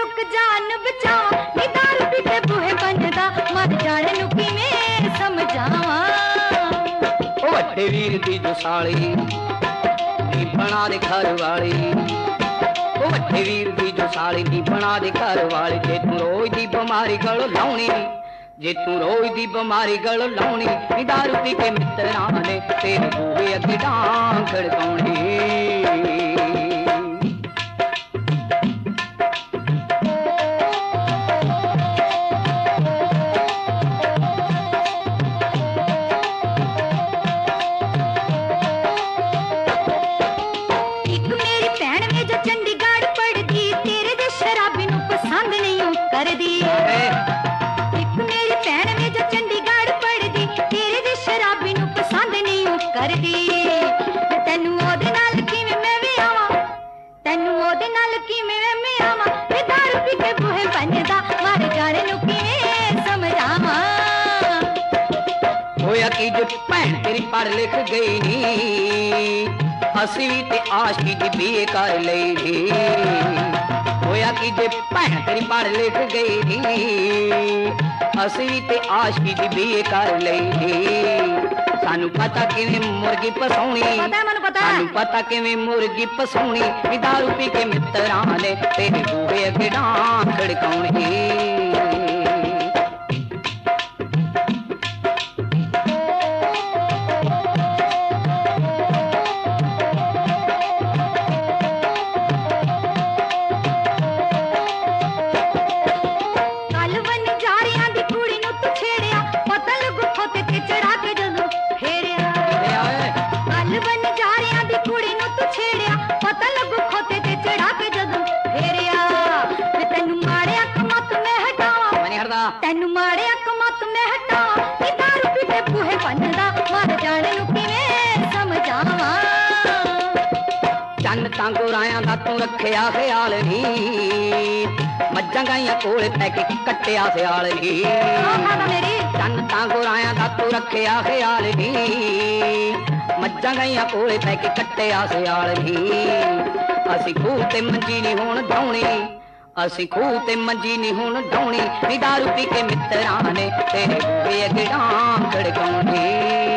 रुक जान बचा नी दारू पी के बूहे बनदा मर जाने नू किवें समझावां ओ वड्डे वीर दी जो साली नी बना दे घर वाली ओ वड्डे वीर दी जो साली नी बना दे घर वाली जे तू रोज दी बीमारी गल लाउणी जे तू रोज दी बीमारी गल लाउणी नी दारू पी के मित्तरां ने तेरे बूहे अगे डांग खड़काउणी भैन तेरी पढ़ लिख गई नी असी भी ते आशकी दी बीए कर लई होया कि जे भैन तेरी पढ़ लिख गई नी असी भी ते आशकी दी बीए कर लई सानू पता किवें मुर्गी फसाउणी सानू पता किवें मुर्गी फसाउणी दारू पी के मित्तरां ने तेरे बूहे अगे डांग खड़काउणी तेनू माड़े अक मत मैं हटा नी दारू पी के बूहे बनदा मर जाने नू किवें समझावां चन्न तां गोरायां दा तू रखिया ख्याल नी मज्जां गाइयां कोल पै के कट्टिया सियाल नी चन्न तां गोरायां दा तू रखिया ख्याल नी मज्जां गाइयां कोल पै के कट्टिया सियाल नी असी खूह ते मंजी नी हुण डाउणी असी खूह ते मंजी नी हुण डाउणी नी दारू पी के मित्तरां ने तेरे बूहे अगे डांग खड़काउणी